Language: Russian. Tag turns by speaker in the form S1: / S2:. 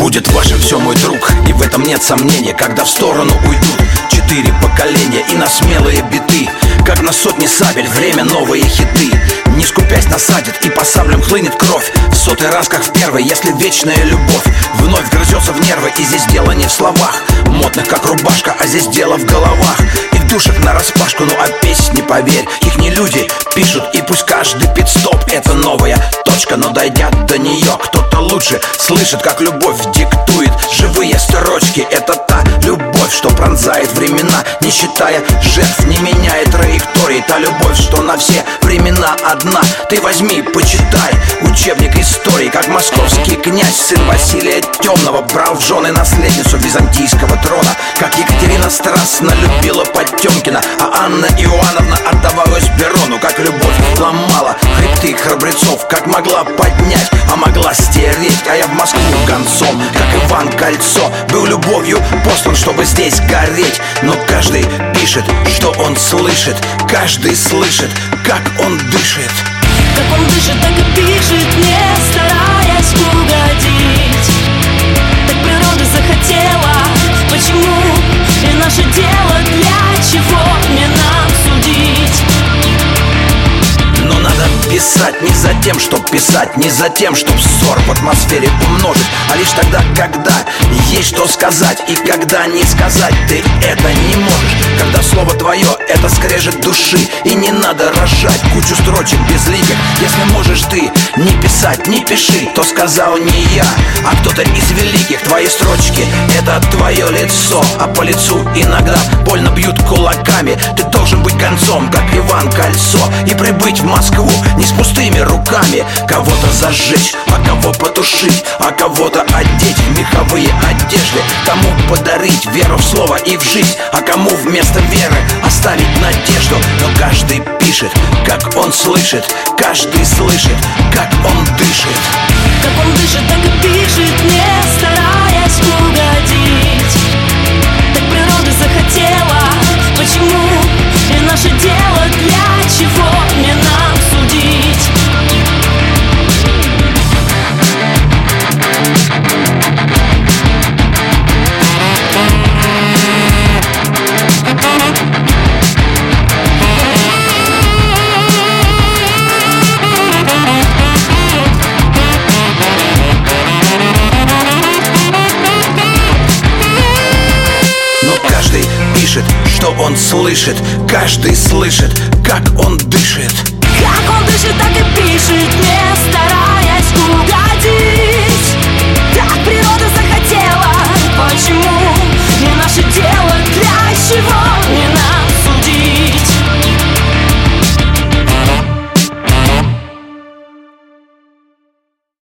S1: Будет вашим все, мой друг, и в этом нет сомнения. Когда в сторону уйдут 4 поколения и на смелые биты, как на сотни сабель, время новые хиты. Не скупясь насадит и по саблям хлынет кровь. В сотый раз, как в первый, если вечная любовь вновь грызется в нервы, и здесь дело не в словах модных, как рубашка, а здесь дело в головах. И в душах нараспашку, ну а песни, поверь, их не люди пишут, и пусть каждый пит-стоп — это новая точка. Но дойдя до нее, кто-то лучше слышит, как любовь диктует живые строчки. Это та любовь, что пронзает времена, не считая жертв, не меняет траектории. Та любовь, что на все времена одна. Ты возьми, почитай учебник истории, как московский князь, сын Василия Темного, брал в жены наследницу византийского трона, как Екатерина страстно любила Потемкина, а Анна Иоанновна отдавалась Берону. Как любовь ломала хребты храбрецов, как могла поднять, а могла стереть. А я в Москву гонцом, как Иван Кольцо, был любовью послан, чтобы здесь гореть. Но каждый пишет, что он слышит, каждый слышит, как он дышит.
S2: Как он дышит, так и пишет, не стараясь угодить. Так природа захотела. Почему? И наше дело, для чего мне нам судить?
S1: Но надо писать не за тем, чтоб писать, не за тем, чтоб ссор в атмосфере умножить, а лишь тогда, когда есть что сказать, и когда не сказать ты это не можешь. Когда слово твое — это скрежет души, и не надо рожать кучу строчек безликих. Если можешь ты не писать, не пиши, то сказал не я, а кто-то из великих. Твои строчки — это твое лицо, а по лицу иногда больно бьют кулаками. Ты должен быть гонцом, как Иван Кольцо, и прибыть в Москву не с пустыми руками. Кого-то зажечь, а кого потушить, а кого-то одеть в меховые одежды, кому подарить веру в слово и в жизнь, а кому вместо веры оставить надежду. Но каждый пишет, как он слышит, каждый слышит, как он дышит.
S2: Как он дышит, так и пишет, не стараясь угодить. Так природа захотела. Почему? И наше дело, для чего мне нам судить?
S1: Пишет, что он слышит, каждый слышит, как он дышит.
S2: Как он дышит, так и пишет, не стараясь угадать.